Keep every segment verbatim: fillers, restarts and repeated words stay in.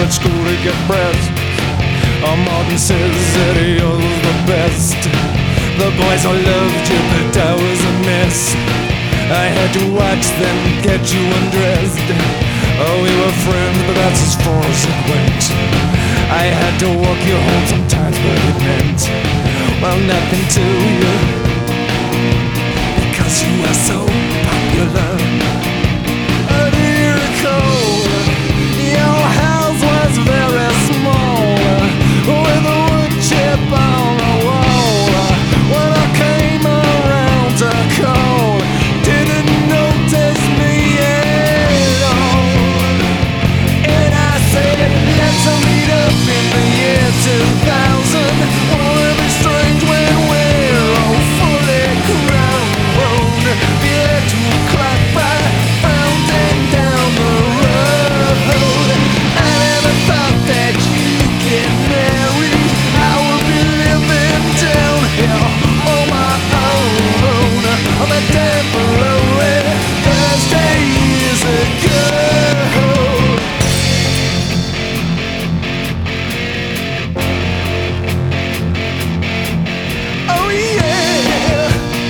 at school to get breast. Oh, Martin says that you're the best. The boys all loved you, but I was a mess. I had to watch them get you undressed. Oh, we were friends, but that's as far as it went. I had to walk you home sometimes, but it meant, well, nothing to you, because you were so popular. Oh, do you recall, your house was very small, with a wood chip on the wall. When I came around to call, didn't notice me at all. And I said, let's meet up in the year two thousand. Won't it be strange when we're all fully grown? Yeah, two o'clock by fountain down the road. I never thought that you'd get married. I would be living down here on my own, on the damn lonely Thursday years ago. Oh yeah,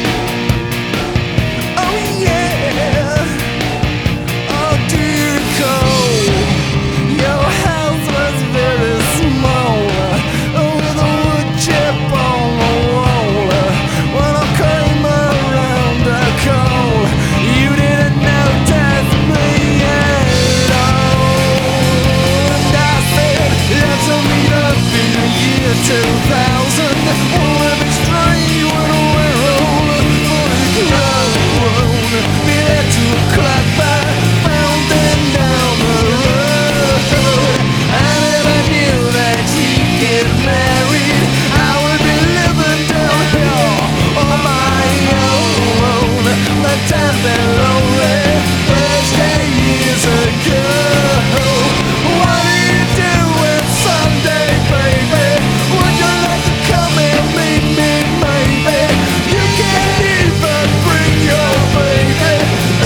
oh yeah, oh do you recall, your house was very small, with a wood chip on the wall. When I came around to call, you didn't notice me at all. And I said, let's meet up in the year two thousand. Won't it be strange when we're all fully grown? Be there two o'clock by fountain down the road. I never knew that you'd get married. I would be living down here on my own, the time that lonely Thursday years ago. What do you do when someday, baby, would you like to come and meet me, maybe? You can't even bring your baby.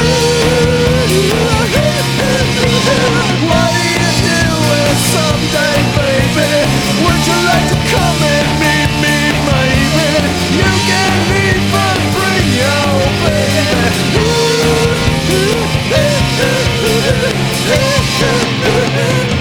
What do you do when someday, baby, would you like to come and meet me, maybe? You can't even bring your baby.